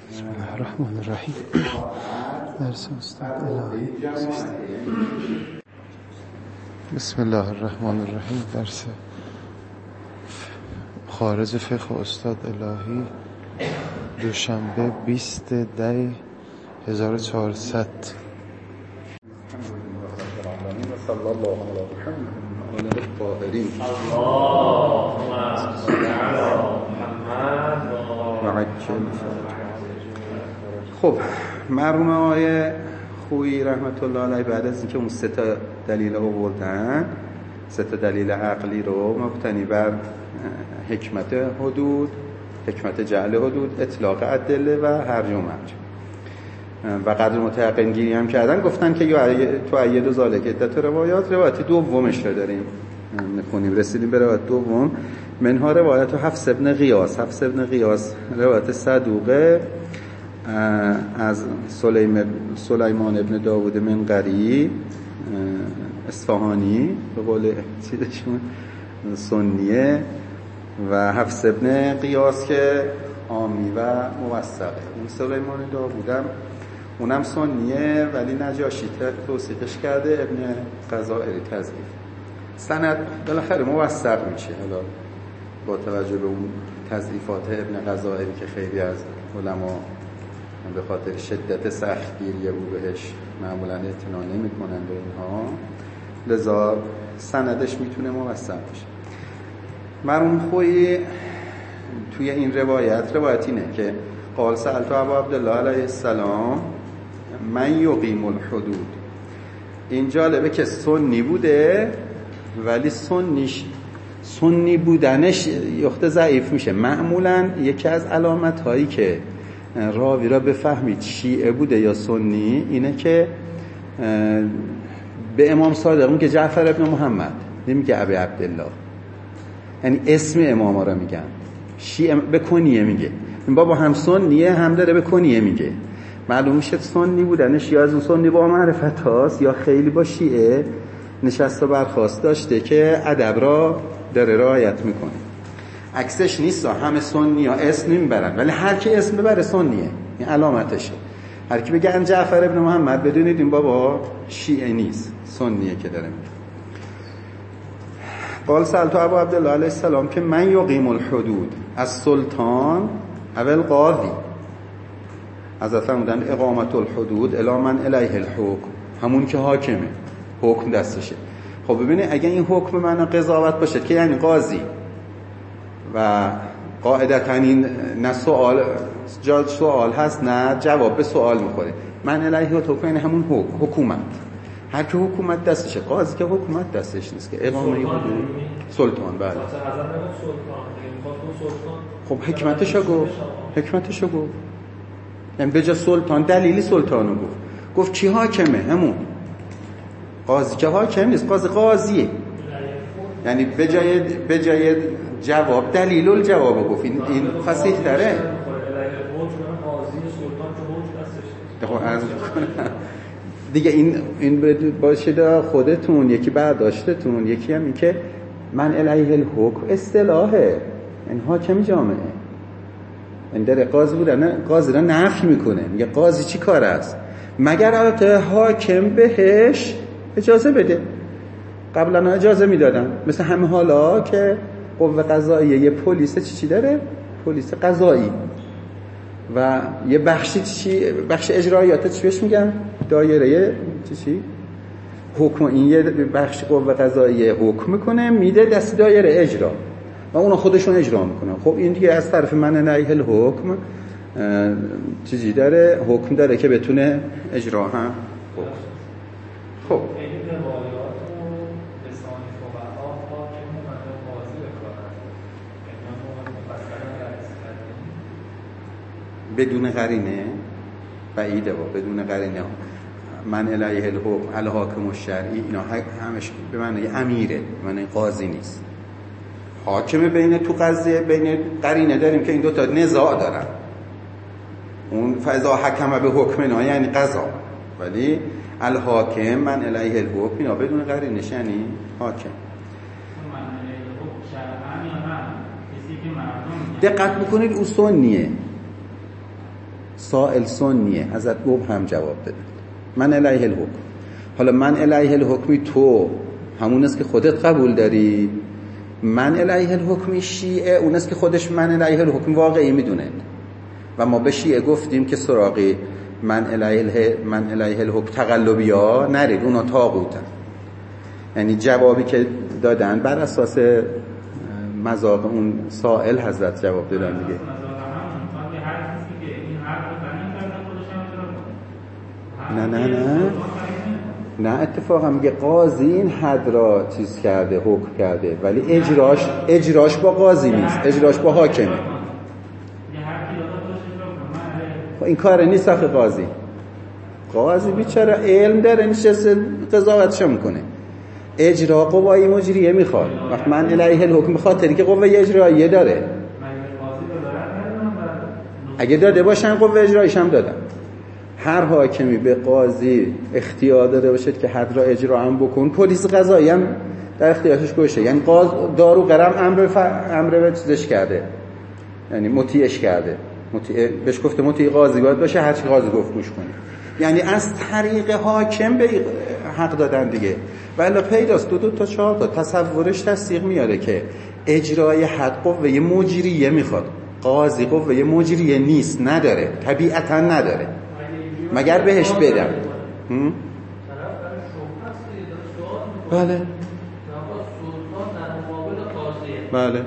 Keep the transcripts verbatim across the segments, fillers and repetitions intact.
بسم الله الرحمن الرحیم. درس استاد الهی. بسم الله الرحمن الرحیم. درس خارج فقه استاد الهی، دوشنبه بیست دی هزار و چهارصد. صلی الله علی محمد و الطاهرین. اللهم صل علی محمد و خب مرحوم آقای خویی رحمت الله علیه بعد از اینکه اون سه تا دلیل رو آوردن، سه تا دلیل عقلی رو مبتنی بر حکمت حدود، حکمت جعل حدود، اطلاق ادله و هرج و مرج و قدر متيقن گیری هم کردن، گفتن که یا تو اید و ذالک عدت روایات، روایت دومش رو داریم میخونیم. رسیدیم به روایت دوم، منها روایت حفص ابن غیاث. حفص ابن غیاث روایت صدوقه از سلیمان ابن داوود منقری اصفهانی، به قول چیزشون سنیه، و حفص ابن غیاث که عامی و موثقه. اون سلیمان داوودم اونم سنیه ولی نجاشی توثیقش کرده، ابن غزائری تضعیف. سند بالاخره موثق میشه، حالا با توجه به اون تضعیفات ابن غزائری که خیلی از علما به خاطر شدت سختگیری او بهش معمولا اعتنا نمی‌کنن به اینها، لذا سندش میتونه موثق باشه. مرحوم خویی توی این روایت روایت اینه که قال سألت ابا عبدالله علیه السلام من یقیم الحدود. این جالبه که سنی بوده ولی سنیش سنی بودنش یخت ضعیف میشه. معمولا یکی از علامت هایی که راوی را بفهمید شیعه بوده یا سنی اینه که به امام صادق میگه جعفر ابن محمد، نمیگه ابی عبدالله، یعنی اسم امام ها را میگن. شیعه به کنیه میگه، این بابا هم سنیه هم داره به کنیه میگه. معلوم میشه سنی بودنش یا از اون سنی با معرفت هاست یا خیلی با شیعه نشست و برخاست داشته که ادب را داره رعایت میکنه. عکسش نیست، همه سنی ها اسم نمیبرن ولی هر کی اسم ببره سنیه، این علامتشه. هر کی بگه جعفر ابن محمد بدونید این بابا شیعه نیست، سنیه که داره میگه. قال سألت ابا عبدالله علیه السلام که من یقیم الحدود از سلطان اول قاضی، از فرمودن اقامت الحدود الی من الیه الحکم، همون که حاکمه، حکم دستشه. خب ببینید اگه این حکم معنا قضاوت باشه که یعنی قاضی، و قاعدتا این نه سوال جا سوال هست نه جواب به سوال میخوره. من الیه الحکم یعنی همون حکم، حکومت. هر که حکومت دستشه، قاضی که حکومت دستش نیست که اقامه حدود. سلطان بله. خب حکمتشو گفت، حکمتشو گفت، یعنی به جا سلطان دلیلی سلطانو گفت. گفت چی حاکمه؟ همون قاضی که حاکم نیست، قاضی قاضیه، یعنی به جای به جای جواب دلیل الجواب گفت. این این فصیح تره. دیگه این این باشه خودتون، یکی برداشتتون، یکی هم این که من الیه الحکم اصطلاحه، یعنی حاکم جامعه. این در قاضی بودن قاضی را نفی میکنه، میگه قاضی چی کار است مگر البته حاکم بهش اجازه بده. قبلا اجازه میدادن، مثل همه حالا که قوه قضاییه یه پلیس چی چی داره، پلیس قضایی، و یه بخشی چی بخش اجرایات چی بهش میگن، دایره چی چی حکم. این یه بخش قوه قضاییه حکم میکنه میده دست دایره اجرا و اونا خودشون اجرا میکنن. خب این دیگه از طرف من الیه الحکم چیزی داره، حکم داره که بتونه اجرا هم. خب خب بدون قرینه بعیده، با بدون قرینه من الیه الحکم الحاکم الشرعی اینا همش به معنی امیره، به معنی قاضی نیست. حاکم بین تو قضیه بین قرینه داریم که این دو تا نزاع دارن، اون فاذا حکم به حکمنا یعنی قضا، ولی الحاکم من الیه الحکم اینا بدون قرینه یعنی حاکم. دقت بکنید او سنیه، سائل سنیه. حضرت قطب هم جواب دادن من الیه الحکم. حالا من الیه الحکمی تو همون است که خودت قبول داری، من الیه الحکمی شیعه اون است که خودش من الیه الحکم واقعی میدونه. و ما به شیعه گفتیم که سراغی من الیه من الیه الحکم تقلبی ها نرید، اونا طاغوتن. یعنی جوابی که دادن بر اساس مذاق اون سائل حضرت جواب دادن دیگه. نه نه نه نه اتفاقا میگه قاضی این حد را چیز کرده، حکم کرده، ولی اجراش اجراش با قاضی نیست، اجراش با حاکمه. این کار نیست آخه. قاضی قاضی بیچاره علم داره، نشسته قضاوتش میکنه. اجرا قوای مجریه میخواد. وقت من الیه الحکم بخاطری که قوه اجراییه داره. اگه داده باشن قوه اجراییش هم دادن. هر حاکمی به قاضی اختیار داده باشد که حد را اجرا هم بکن، پلیس قضایی هم در اختیارش گوشه. یعنی قاضی دارو قرم امر ف... امر به چیزش کرده، یعنی مطیعش کرده. مطیع بهش گفته مطیع قاضی باید باشه، هر چی قاضی گفت گوش کنی. یعنی از طریق حاکم به حق دادن دیگه. ولی پیداست دو دو تا چهار تا تصورش تصدیق میاره که اجرای حد قوه مجریه میخواد. قاضی قوه مجریه نیست، نداره، طبیعتا نداره، مگر بهش بدم. هم؟ بله بله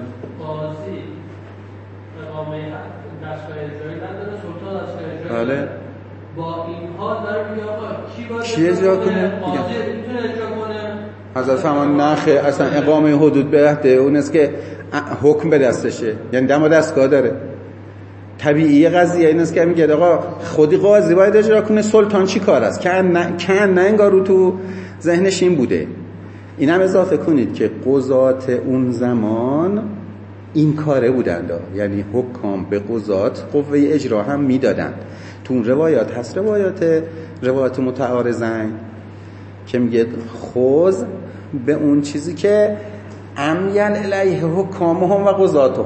بله با این حال داره میگه آقا کی باید کی اجرا کنه؟ قاضی میتونه اجرا کنه. حضرت فرمان نخه اصلا اقامه حدود به عهده اون است که حکم به دستشه، یعنی دم و دستگاه داره. طبیعی قضیه این است که میگه آقا خودی قاضی باید اجرا کنه، سلطان چی کار است؟ کن نه کن نه انگار رو تو ذهنش این بوده. اینم اضافه کنید که قضات اون زمان این کاره بودند، یعنی حکام به قضات قوه اجرا هم میدادند. تو اون روایات هست، روایات روایات متعارضین که میگه خوز به اون چیزی که امیل الیه حکامهم و قضاتهم.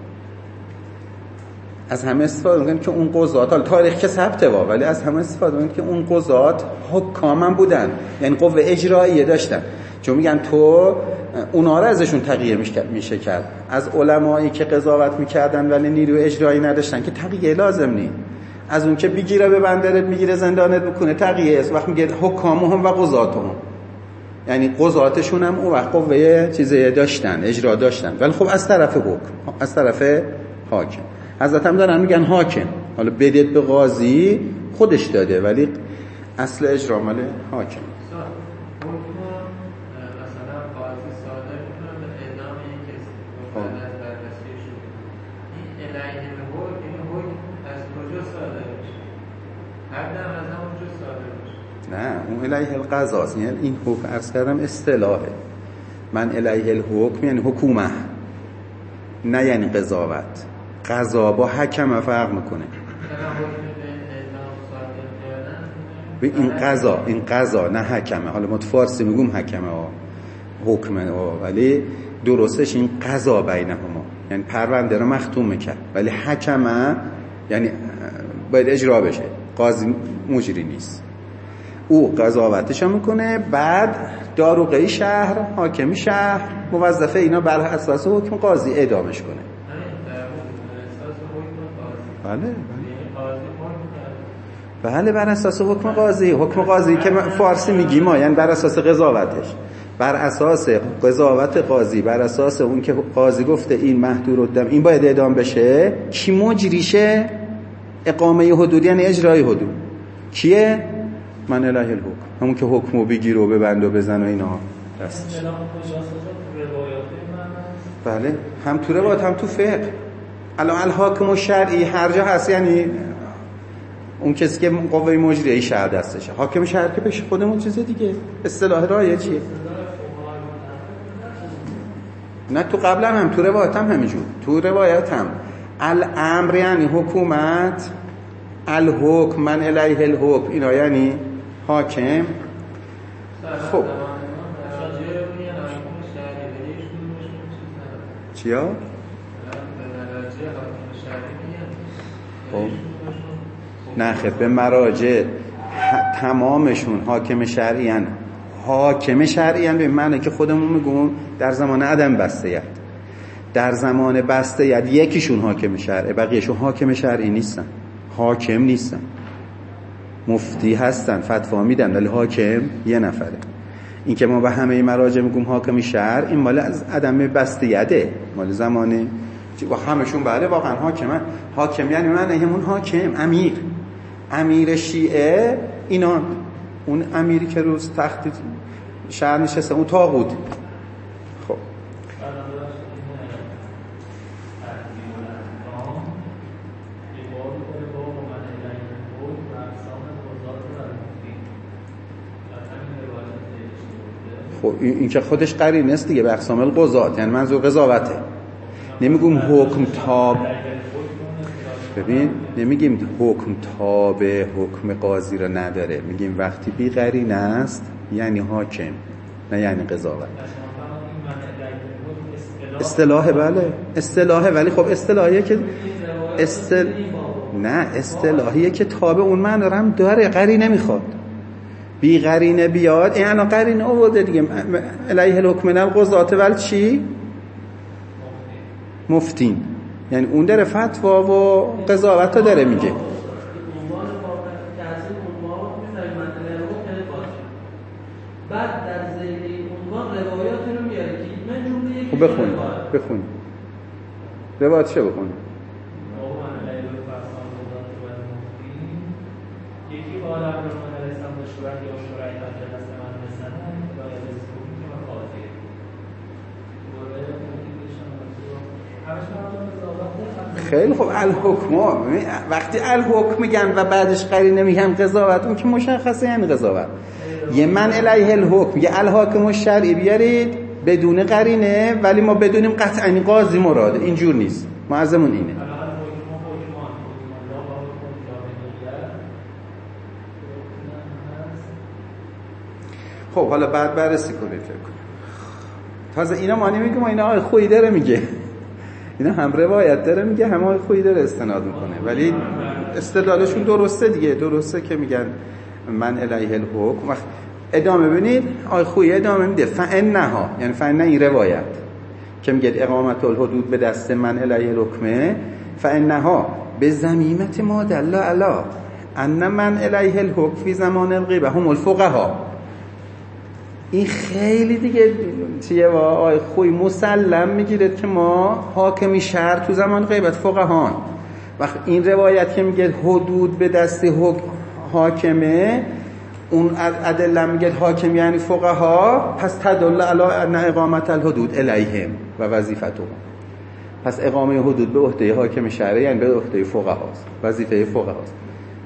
از همه استفاده میکنن که اون قضات، حالا تاریخ که ثبته وا، ولی از همه استفاده میکنن که اون قضات حکام هم بودن، یعنی قوه اجراییه داشتن. چون میگن تو اونا رو ازشون تغییر میشه کرد. از علمایی که قضاوت میکردن ولی نیروی اجرایی نداشتن که تغییر لازم نی. از اون که بگیره به بندرت میگیره زندانت میکنه تغییر است. وقت میگه حکامهم و قضاتهم، یعنی قضاتشون هم اون وقت قوه چیزی داشتن، اجرا داشتن، ولی خب از طرف حکم، از طرف حاکم. حضرت هم دارن میگن حاکم، حالا بدت به قاضی خودش داده ولی اصل اجرا مال حاکم. نه اون الیه القضاست، یعنی این حکم عرض کردم اصطلاحه. من الیه الحکم یعنی حکومه، نه یعنی قضاوت. قضا با حکم فرق میکنه. این قضا این قضا نه حکمه. حالا ما تو فارسی میگیم حکمه ها، حکمه ها، ولی درستش این قضا بینهما، یعنی پرونده رو مختوم میکرد. ولی حکمه یعنی باید اجرا بشه، قاضی مجری نیست. او قضاوتش میکنه، بعد داروغه شهر، حاکم شهر، موظفه اینا بر اساس حکم قاضی اعدامش کنه. بله بله بله بر اساس حکم قاضی. حکم قاضی که فارسی میگیم ما، یعنی بر اساس قضاوتش، بر اساس قضاوت قاضی، بر اساس اون که قاضی گفته این محدور الدم، این باید اعدام بشه. کی مجریشه؟ اقامه حدود یعنی اجرای حدود. کیه؟ من الیه الحکم، همون که حکمو بگیر و ببند و بزن و اینا دستش. بله هم تو روایات هم تو فقه. الان الحاکم و شرعی هر جا هست، یعنی اون کسی که قوه مجریه شهر دستشه. حاکم شهر که بشه خودمون چیزه دیگه، اصطلاح رایجیه. نه تو قبلا هم تو روایات هم همینجور. تو روایات هم الامر یعنی حکومت، الحکم من الیه الحکم اینا یعنی حاکم. خب چیا؟ خب نه خب به مراجع تمامشون حاکم شرعیان. حاکم شرعیان به معنی که خودمون میگم در زمان عدم بسته‌یت، در زمان بسته‌یت یکیشون حاکم شرعه، بقیه‌شون حاکم شرعی نیستن، حاکم نیستن. مفتی هستن، فتوا میدن، ولی حاکم یه نفره. این که ما به همه مراجع میگم حاکم شرع، این مال از عدم بسته‌یته، مال زمانه با همشون بله واقعا حاکمن. حاکم یعنی معنی همون حاکم، امیر، امیر شیعه اینا، اون امیری که روز تخت شهر نشسته، اون طاغوت. خب خب این که خودش قرینه است دیگه، به اقسام القضات، یعنی منظور قضاوته. نمیگم حکم تاب، ببین نمیگیم حکم تاب حکم قاضی رو نداره، میگیم وقتی بی قرینه است یعنی حاکم، نه یعنی قضاوت. اصطلاح بله اصطلاحه، ولی خب اصطلاحیه که استل... نه اصطلاحیه که تاب اون معنی رو هم داره، قرینه میخواد. بی قرینه بیاد، این الان قرینه آورده دیگه، علیه الحکم القضات ولی چی؟ مفتین، یعنی اون داره فتوا و قضاوت رو داره میگه. بعد در ذیل این عنوان روایات رو میاره که من جمله یکی خب بخونی بخونی روایت چه بخونی؟ یکی با آدم رو من رسم به شورت یا شورت یا جلست من بسنن یا یا بسکومی که من خواهده خیلی خب الحکم، وقتی الحکم میگن و بعدش قرینه میگن قضاوت، اون که مشخصه یعنی قضاوت. یه من علیه الحکم، یه الحاکم الشرعی بیارید بدون قرینه، ولی ما بدونیم قطعا قاضی مراده، اینجور نیست. معظمون اینه. خب حالا بعد بررسی کنید، فکر کنید. تازه اینا ما نمیگیم، اینا آقای خویی داره میگه، اینا هم روایت داره میگه، هم آقای خویی داره استناد میکنه، ولی استدلالشون درسته دیگه، درسته که میگن من علیه الحکم. وقت ادامه ببینید آقای خویی ادامه میده فانها، یعنی فانها این روایت که میگه اقامت الحدود به دست من علیه الحکم، فانها به ضمیمت ما دل علی ان من علیه الحکم فی زمان الغیبه هم الفقها. این خیلی دیگه چیه با آقای خویی مسلم میگیره که ما حاکمی شهر تو زمان غیبت فقهان. وقت این روایت که میگه حدود به دست حاکمه، اون ادله میگه حاکم یعنی فقها، پس تدل علی ان اقامت الحدود الیهم و وظیفتهم. پس اقامه حدود به عهده حاکم شهر یعنی به عهده فقهاست، وظیفه فقهاست.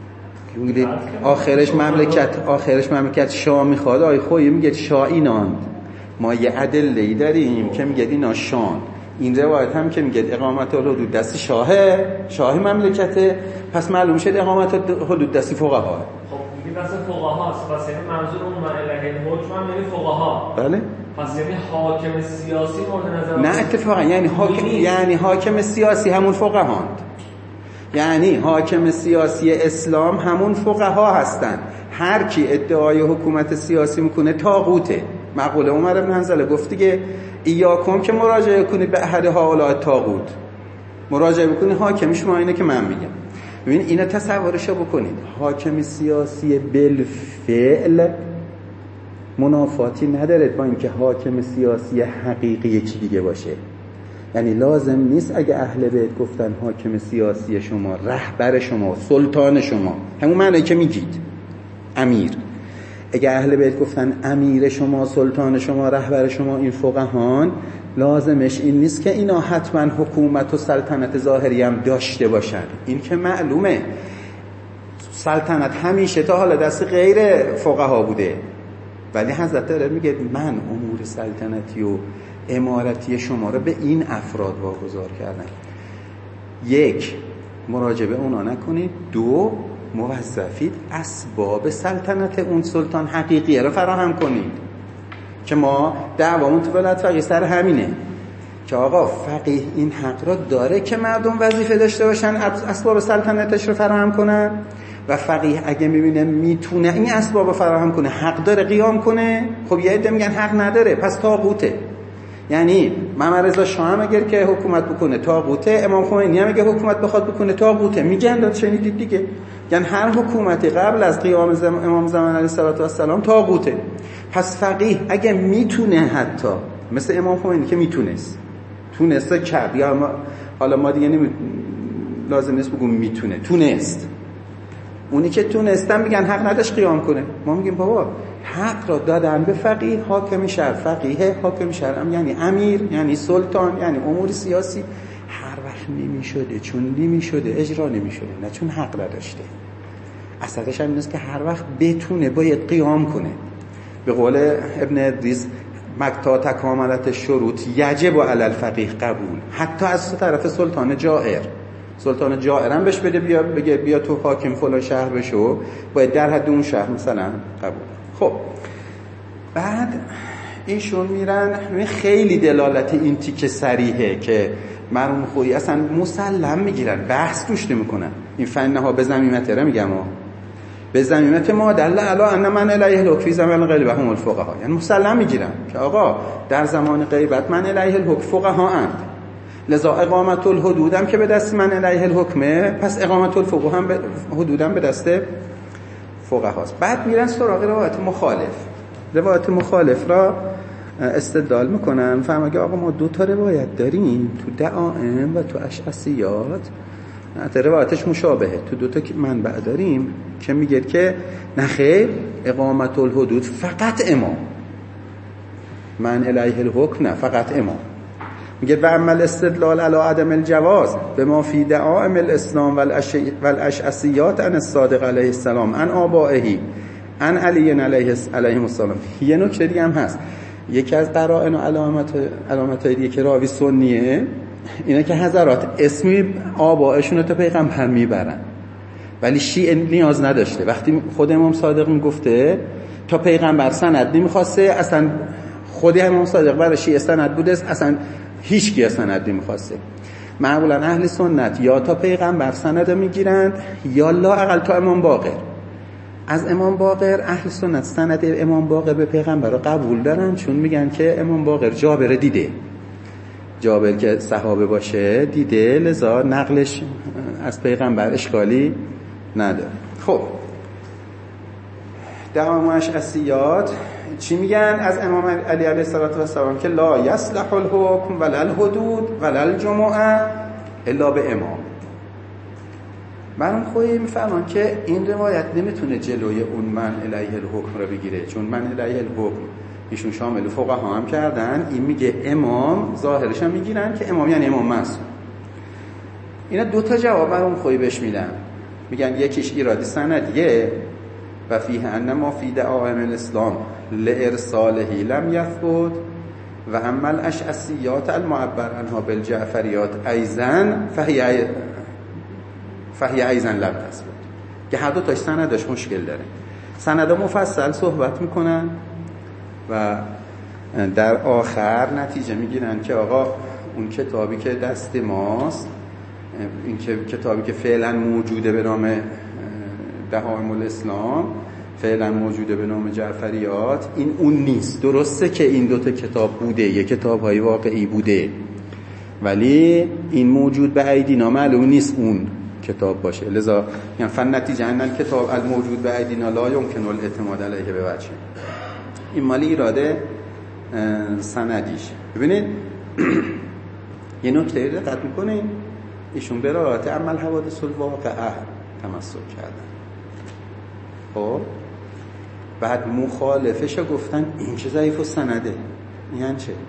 آخرش مملکت آخرش مملکت شاه میخواد. آقای خویی میگه شاه ایناند، ما یه ادله‌ای داریم که میگه اینا شان. این روایت هم که میگه اقامت الحدود دست شاهه، شاه مملکته، پس معلوم شد اقامت حدود دست فقها. خب میگه دست فقهاست، پس یعنی منظور اون من علیه الحکم هم یعنی فقها. بله. پس یعنی حاکم سیاسی مورد نظر نه اتفاقا یعنی حاکم یعنی حاکم سیاسی همون فقهاند، یعنی حاکم سیاسی اسلام همون فقها هستن. هر کی ادعای حکومت سیاسی میکنه طاغوته. مقوله عمر بن حنظله گفت دیگه ایاکم که مراجعه کنید به احد هؤلاء الطاغوت، مراجعه بکنید حاکم شما اینه که من میگم. ببین اینا تصورشو بکنید، حاکم سیاسی بالفعل منافاتی نداره با اینکه حاکم سیاسی حقیقی یکی دیگه باشه. یعنی لازم نیست اگه اهل بیت گفتن حاکم سیاسی شما، رهبر شما، سلطان شما، همون معنی که میگید امیر، اگه اهل بیت گفتن امیر شما، سلطان شما، رهبر شما، این فقهان، لازمش این نیست که اینا حتما حکومت و سلطنت ظاهری هم داشته باشن. این که معلومه سلطنت همیشه تا حالا دست غیر فقها بوده، ولی حضرت داره میگه من امور سلطنتی و امارتی شما رو به این افراد واگذار کردن. یک، مراجعه به اونا نکنید. دو، موظفید اسباب سلطنت اون سلطان حقیقیه رو فراهم کنید که ما دعوامون تو ولایت فقیه سر همینه که آقا فقیه این حق رو داره که مردم وظیفه داشته باشن اسباب سلطنتش رو فراهم کنن. و فقیه اگه میبینه میتونه این اسباب فراهم کنه، حق داره قیام کنه. خب یه عده میگن حق نداره، پس طاغوته. یعنی محمد رضا شاه هم اگر که حکومت بکنه طاغوته، امام خمینی هم اگه حکومت بخواد بکنه طاغوته. میگن داد شنیدید دیگه، یعنی هر حکومتی قبل از قیام زم... امام زمان علیه السلام طاغوته. پس فقیه اگه میتونه، حتی مثل امام خمینی که میتونست تونسته کرد، یا ما... حالا ما دیگه نمی... لازم نیست بگم میتونه، تونست. اونی که تونستن میگن حق نداشت قیام کنه. ما میگیم بابا حق را دادن به فقیه، حاکم شهر. فقیه حاکم شهر هم یعنی امیر، یعنی سلطان، یعنی امور سیاسی. هر وقت نمیشده، چون نمیشده اجرا نمیشده، نه چون حق نداشته. اصلش هم اینست که هر وقت بتونه باید قیام کنه. به قول ابن ادریس مکتا تکاملت شروط یجب علی الفقیه قبول، حتی از طرف سلطان جائر. سلطان جائر هم بهش بده بیا بگه بیا تو حاکم فلان شهر بشو، باید در حد اون شهر مثلا قبول. خب بعد ایشون میرن، خیلی دلالت این تیکه صریحه که مرحوم خویی اصلا مسلم میگیرن، بحث توش نمیکنن. این فنها به ضمیمت را میگم ها، به ضمیمت ما دل علی ان من الیه الحکم فی زمان غیبه هم الفقها، یعنی مسلم میگیرن که آقا در زمان غیبت من الیه الحکم فقها اند، لذا اقامت الحدود هم که به دست من الیه الحکمه، پس اقامت الفقه هم به حدود هم به دست فقها هاست. بعد میرن سراغ روایت مخالف. روایت مخالف را استدلال میکنن، فهمگه آقا ما دو تا روایت داریم تو دعائم و تو اشعثیات، حتی روایتش مشابهه، تو دو تا منبع داریم که میگه که نخیر اقامت الحدود فقط امام، من الیه الحکم نه فقط امام. میگه و عمل استدلال علی عدم الجواز به ما فی دعائم الاسلام والاشعثیات ان الصادق علیه السلام ان آبائه ان علی علیه علیه السلام. یه نکته دیگه هم هست، یکی از قرائن و علامت علامتای دیگه که راوی سنیه اینا که حضرات اسمی آبائشون رو تا پیغمبر میبرن، ولی شیعه نیاز نداشته. وقتی خود امام صادق میگفته تا پیغمبر سند نمیخواسته، اصلا خود امام صادق برای شیعه سند بوده، اصلا هیچ کی سند نمیخواسته. معمولا اهل سنت یا تا پیغمبر سند میگیرند یا لااقل تا امام باقر. از امام باقر اهل سنت سند امام باقر به پیغمبر رو قبول دارن، چون میگن که امام باقر جابر دیده، جابر که صحابه باشه دیده، لذا نقلش از پیغمبر اشکالی نداره. خب دعوام اشعثیات چی میگن از امام علی علیه السلام؟ که لا یصلح الحکم ولا الحدود ولا الجمعه الا به امام. من خویی میفهمم که این روایت نمیتونه جلوی اون من الیه الحکم رو بگیره، چون من الیه الحکم ایشون شامل فقها هم کردن، این میگه امام، ظاهرش هم میگیرن که امام یعنی امام معصوم. اینا دو تا جواب برام خویی بهش میدن، میگن یکیش ایرادی سندیه و فیه ان ما فی دعائم الاسلام لارساله لم یثبت و اما الاشعثیات المعبر عنها بالجعفریات ایضا فهی فهی ایضا لم تثبت، که هر دو تاش سندش مشکل داره. سندا مفصل صحبت میکنن و در آخر نتیجه میگیرن که آقا اون کتابی که دست ماست، این که کتابی که فعلا موجوده به نام دعائم الاسلام، فعلا موجوده به نام جعفریات، این اون نیست. درسته که این دوتا کتاب بوده، یه کتاب‌های واقعی بوده، ولی این موجود به ایدینا معلوم نیست اون کتاب باشه. لذا یعنی فن نتیجه ان کتاب الموجود به ایدینا لا یمکن الاعتماد علیه به وجه. این مالی ایراده سندیش. ببینید یه نکته رو دقت می‌کنین، ایشون به رعایت عمل حوادث الواقعه تمسک کردن. خب بعد مخالفش گفتن این چه ضعیف السنده، یعنی چه؟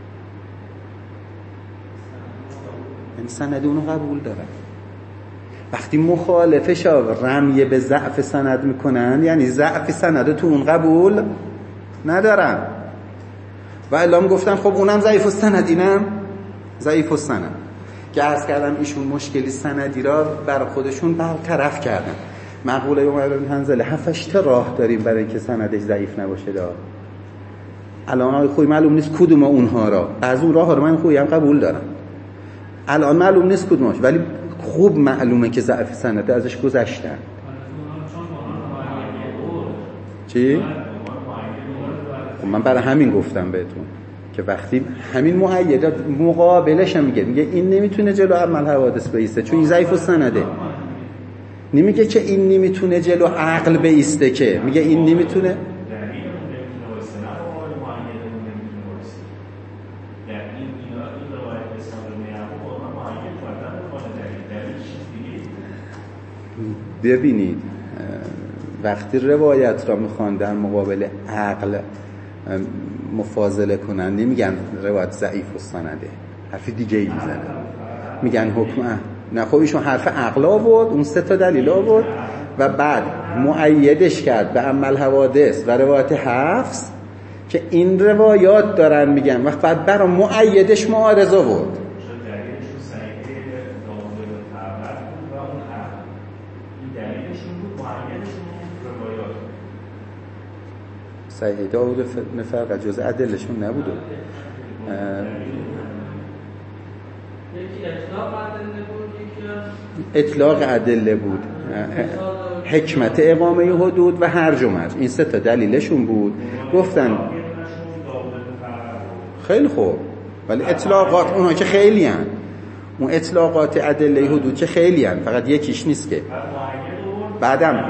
یعنی سند اونو قبول دارن. وقتی مخالفش رمیه به ضعف سند میکنن، یعنی ضعف سند تو اون قبول ندارن. و اعلام گفتن خب اونم ضعیف السند، اینم ضعیف السند، که عرض کردم ایشون مشکلی سندی را بر خودشون برطرف کردن. مقوله عمر بن حنظله هفتش تا راه داریم برای اینکه سندش ضعیف نباشه. دا الان آقای خویی معلوم نیست کدوم اونها را، از اون راه ها رو من خویی هم قبول دارم، الان معلوم نیست کدومش، ولی خوب معلومه که ضعف سنده ازش گذشتن. چی؟ من برای همین گفتم بهتون که وقتی همین مؤیدات مقابلش هم میگه میگه این نمیتونه جلو عمل حوادث بیسته چون این ضعیف السنده. نمیگه که این نمیتونه جلو عقل بیسته، که میگه این نمیتونه ببینید وقتی روایت را میخوان در مقابل عقل مفاضله کنن نمیگن روایت ضعیف السنده، حرف دیگه ای میزنن، میگن حکم نه خب ایشون حرف عقل آورد، اون سه تا دلیل آورد و بعد مؤیدش کرد به عمل حوادث و روایت حفظ که این روایات دارن میگن وقت بعد برای مؤیدش معارضه آورد. صحیح داود نفرق جز عدلشون نبوده. اطلاق ادله بود، حکمت اقامه حدود و هرج و مرج، این سه تا دلیلشون بود. گفتن خیلی خوب، ولی اطلاقات اونها که خیلی هن، اون اطلاقات ادله حدود که خیلی هن، فقط یکیش نیست که بعدم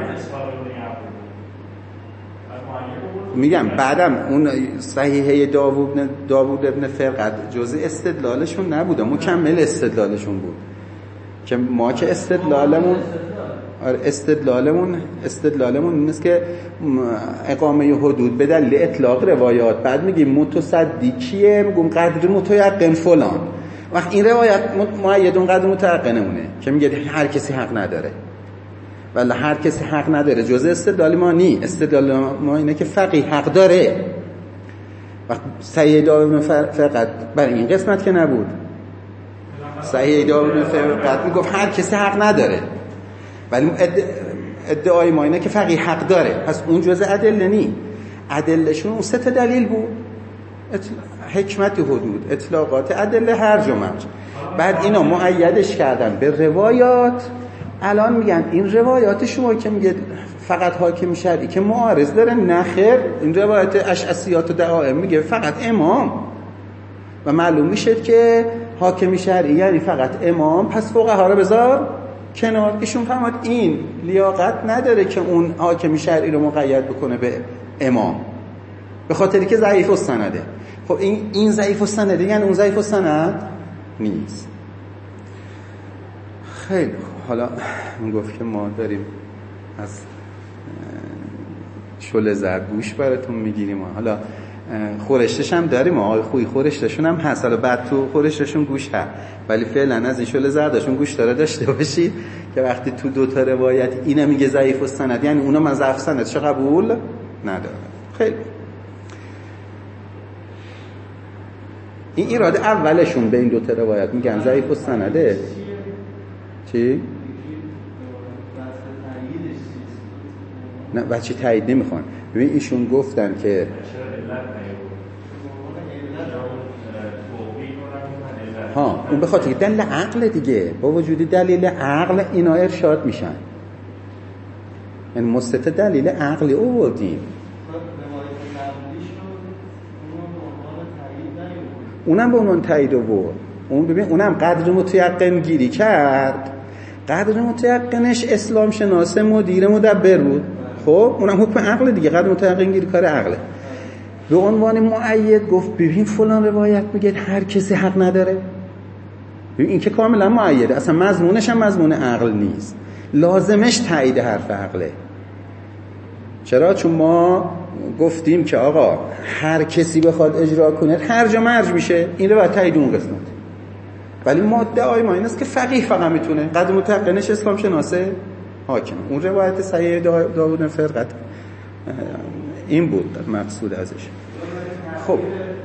میگم بعدم اون صحیحه داوود داوود ابن فرقد جزء استدلالشون نبوده، مکمل استدلالشون بود که ما که استدلالمون استدلالمون استدلالمون این است که اقامه حدود به دلیل اطلاق روایات، بعد میگیم متصدی کیه، میگم قدر متیقن فلان، وقت این روایت مؤید اون قدر متیقنمونه که میگه هر کسی حق نداره، ولی هر کسی حق نداره جزء استدلال ما نی. استدلال ما اینه که فقیه حق داره. وقت صحیح داوود فرقد بر این قسمت که نبود، صحیح داوود فرقد میگفت هر کسی حق نداره، ولی ادعای ما اینه که فقیه حق داره، پس اون جزء ادله نی. ادلهشون اون سه تا دلیل بود، حکمت حدود، اطلاقات ادله هرج و مرج، بعد اینا مؤیدش کردن به روایات. الان میگن این روایات شما که میگه فقط حاکم شرعی که معارض داره، نخیر، این روایت اشعثیات و دعائم میگه فقط امام و معلوم میشه که حاکم شرعی یعنی فقط امام، پس فقها رو بذار کنار. ایشون فهمید این لیاقت نداره که اون حاکم شرعی رو مقید بکنه به امام به خاطری که ضعیف السنده. خب این این ضعیف السنده یعنی اون ضعیف السند نیست. خیلی حالا من گفت که ما داریم از شل زرگوش براتون میگیریم، حالا خورشتش هم داریم، آقای خوی خورشتشون هم هست، حالا بعد تو خورشتشون گوش هست، ولی فعلا از این شل زردشون گوش داره داشته باشید که وقتی تو دو تا روایت اینه میگه ضعیف السند یعنی اونم از ضعف سندش قبول نداره. خیلی این ایراد اولشون به این دو تا روایت میگن ضعیف السنده. چی؟ نه بچه تایید نمیخوان. ببین ایشون گفتن که ها اون به خاطر دلیل عقل دیگه، با وجود دلیل عقل اینا ارشاد میشن، یعنی مستت دلیل عقلی آوردیم. اونم به عنوان تایید آورد. اون ببین اونم قدر متیقن گیری کرد، قدر متیقنش اسلام شناسه مدیر مدبر بود. خب اونم حکم عقل دیگه، قدر متیقن گیری کار عقله. به عنوان مؤید گفت ببین فلان روایت میگه هر کسی حق نداره. ببین این که کاملا مؤیده، اصلا مضمونش هم مضمون عقل نیست، لازمش تایید حرف عقله. چرا؟ چون ما گفتیم که آقا هر کسی بخواد اجرا کنه هرج و مرج میشه، این روایت تایید اون قسمت. ولی ماده آی ما این است که فقیه فقط میتونه، قدر متقنش اسلام شناسه حاکم. اون روایت صحیح داوود فرقت این بود مقصود ازش. خب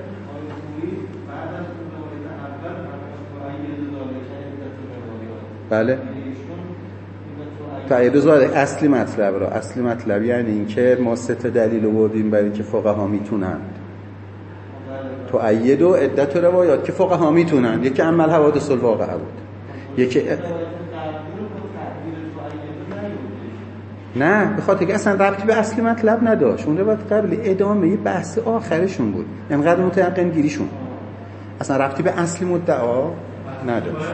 بله تایید زاده اصلی مطلب را اصلی مطلب یعنی این که ما سه تا دلیل آوردیم برای اینکه فقها میتونن تو عید و عدت روایات که فقها میتونن. یکی عمل حوادث الواقعه بود، یکی نه، به خاطر که اصلا ربطی به اصلی مطلب نداشت. اون روایت قبلی ادامه بحث آخرشون بود، انقدر متيقن گیریشون اصلا ربطی به اصلی مدعا نداشت.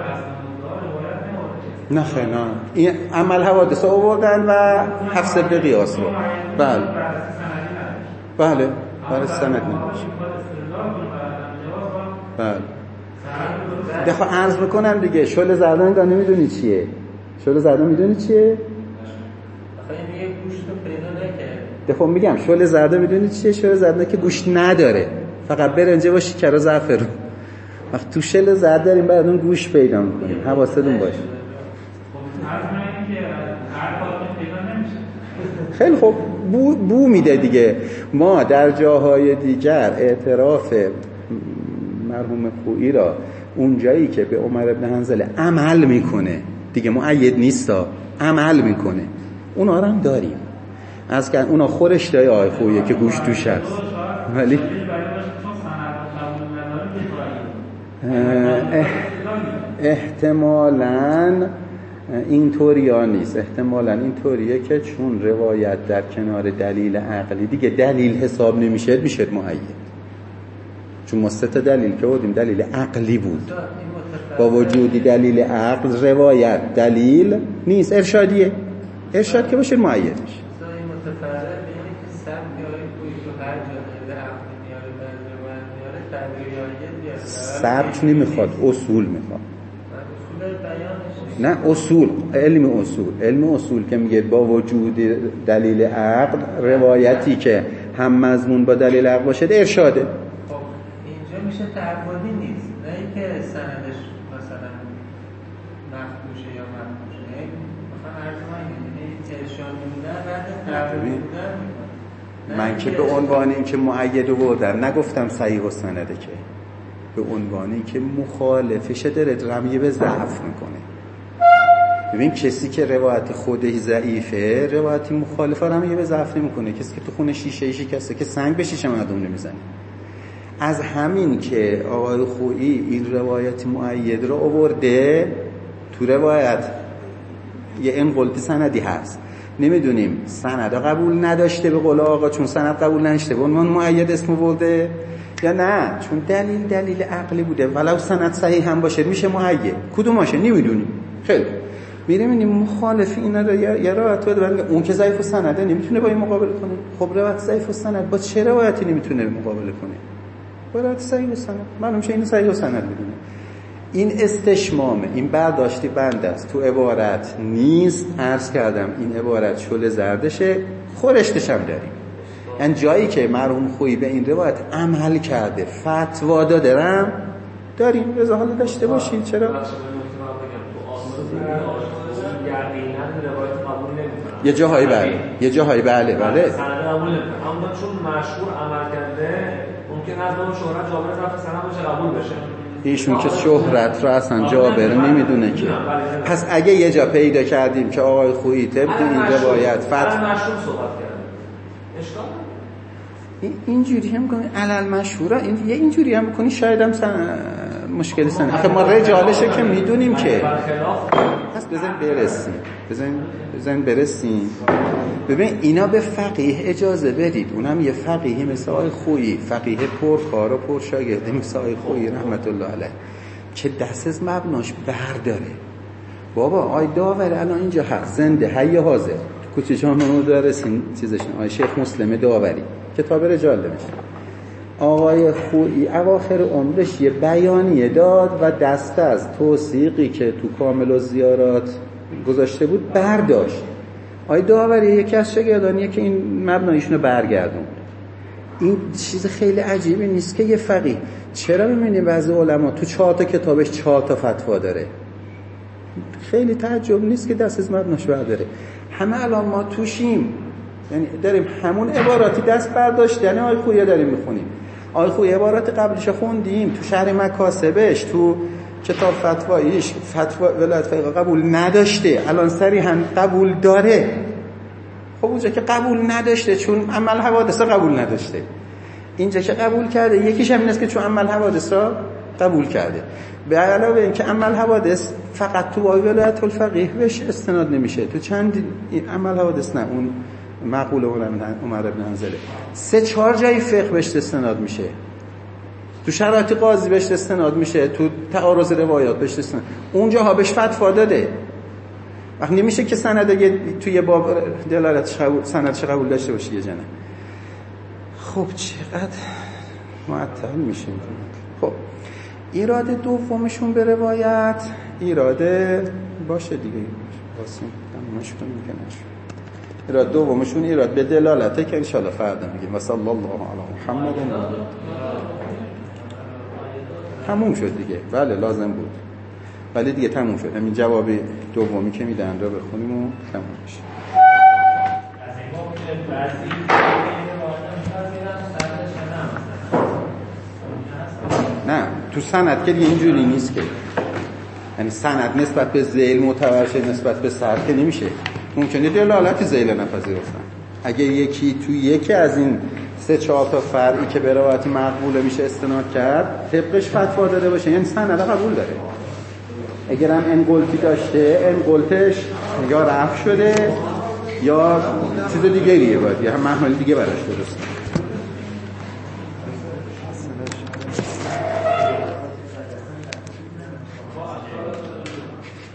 نه خیلی نه، این عمل حوادث ها آوردن و حفظ ابن قیاس رو. بله بله بله سند نداشت. بله دخوا عرض بکنم دیگه، شل زردان دا نمیدونی چیه؟ شل زردان میدونی چیه؟ دفعه میگم شل زرده میدونی چیه؟ شل زرده که گوشت نداره، فقط برنجه و شکر و زعفرون. وقت تو شل زرده داریم بعد اون گوشت پیدا میکنیم، حواستون باشه. خیلی خوب، بو, بو میده دیگه. ما در جاهای دیگر اعتراف مرحوم خویی را اون جایی که به عمر ابن حنظله عمل میکنه دیگه، مؤید نیستا، عمل میکنه، اونا رو هم داریم. از که اونا خورش دای آقای خویی که گوش توش هست، ولی احتمالاً این طوری ها نیست. احتمالاً این طوریه که چون روایت در کنار دلیل عقلی دیگه دلیل حساب نمیشه، میشه مؤید. چون ما سه تا دلیل که بودیم دلیل عقلی بود، با وجودی دلیل عقل روایت دلیل نیست، ارشادیه. ارشاد که باشه مؤید میشه. ثبت نمیخواد، اصول میخواد. نه اصول، علم اصول. علم اصول که میگه با وجود دلیل عقل روایتی که هم مضمون با دلیل عقل باشه ارشاده. اینجا میشه تعبدی نیست، نه اینکه سندش مثلا مخدوشه یا مخدوشه. مثلا عرض من ارشاد بودن بعد من که به عنوان این که مؤید رو بردم نگفتم صحیح و سنده، که به عنوان این که مخالفش داره رمیه به ضعف میکنه. ببین کسی که روایت خودش ضعیفه، روایتی مخالفه رمیه به ضعف نمیکنه. کسی که تو خونه شیشه ایشی کسی که سنگ به شیشه مردم نمیزنه. از همین که آقای خویی این روایت مؤید رو آورده، تو روایت یه انقلتی سندی هست، نمیدونیم سندا قبول نداشته به قول آقا، چون سند قبول نشته به عنوان مؤید اسم برده، یا نه چون دلیل دلیل عقلی بوده ولو سند صحیح هم باشه میشه مؤید. کدوم باشه نمیدونیم. خیلی میریم این مخالفی اینا رو یا روایت بده، اون که ضعیف السنده نمیتونه با این مقابله کنه. خب روایت ضعیف السند با چه روایتی نمیتونه مقابله کنه؟ با روایت صحیح السند. معلومه این صحیح السند میدونه. این استشمام، این برداشتی بند است، تو عبارت نیست. عرض کردم این عبارت شل زردشه، خورشتش هم داریم. یعنی جایی که مرحوم خویی به این روایت عمل کرده، فتوا دادرم داریم. رضا حالا داشته باشید. چرا؟ یه جاهایی بله، یه جاهایی بله بله. سند قبول نمی‌کنه، اما چون مشهور عمل کرده ممکن است اون شهرت جابر رفت سند بشه قبول بشه. ایشون که شهرت رو اصلا جابر نمیدونه که. پس اگه یه جا پیدا کردیم که آقای خویی طبق این روایت فتوا مشهور صحبت کرده، اشکال اینجوری هم کنی علل مشهوره، این یه اینجوری هم بکنی شاید هم سن... مشکلی سن. آخه ما رجالشه که میدونیم که. پس بزن برسیم بزن بزن برسیم. ببین اینا به فقیه اجازه بدید، اونم یه فقیه مثل آقای خویی، فقیه پرکار و پرشاگرد مثل آقای خویی رحمت الله علیه، که دست از مبناش برداره. بابا آقای داوری الان اینجا هست، زنده حی حاضر، کوچه جامعه مدرسین چیزش آقای شیخ مسلم داوری، کتاب رجال نوشته. آقای خویی اواخر عمرش یه بیانیه داد و دست از توثیقی که تو کامل و زیارات گذاشته بود برداشت. آقای داوری یکی از شاگردانیه که این مبنایشونو برگردون. این چیز خیلی عجیبی نیست که یه فقیه، چرا می‌بینیم بعضی علما تو چهار تا کتابش چهار تا فتوا داره؟ خیلی تعجب نیست که دست از مبناش برداره. همه الان ما توشیم، یعنی داریم همون عباراتی دست برداشت، یعنی آقای خویی داریم میخونیم. آقای خویی عبارات قبلش خوندیم، تو شرح مکاسبش، تو کتاب فتواییش فتوا ولایت فقیه قبول نداشته، الان صریحاً قبول داره. خب اونجا که قبول نداشته چون عمل حوادث قبول نداشته، اینجا که قبول کرده. یکیش هم این است که چون عمل حوادث قبول کرده. به علاوه اینکه عمل حوادث فقط تو ولایت الفقیه بهش استناد نمیشه، تو چند عمل حوادث نه، اون مقوله عمر بن حنظله سه چهار جای فقه بهش استناد میشه، تو شرایط قاضی بهش استناد میشه، تو تعارض روایات بهش استناد، اونجاها بهش فتوا داده. وقت نمیشه که سند اگه توی باب دلالتش قبول سندش قبول داشته باشه یه جنه. خب چقدر معطل میشیم. خب ایراد دومشون به روایت ایراده باشه دیگه، واسه تمامش کنیم که نشه. ایراد دومشون ایراد به دلالته که انشالله فردا میگیم و صلی الله علی محمد. تموم شد دیگه، بله لازم بود ولی دیگه تموم شد. همین جواب دومی که میدن رو بخونیم و تموم میشه. از این موقع بعضی نه تو سند که دیگه اینجوری نیست که، یعنی سند نسبت به ذیل معتبر شه نسبت به سرد که نمیشه، ممکنه دلالت ذیل نپذیرفتن. اگه یکی تو یکی از این سه چهار تا فرعی که به روایت مقبوله میشه استناد کرد طبقش فتوا داده باشه، یعنی سند قبول داره. اگر هم انقلتی داشته انقلتش یا رفع شده یا چیز دیگریه باید، یا هم محمل دیگه براش درسته.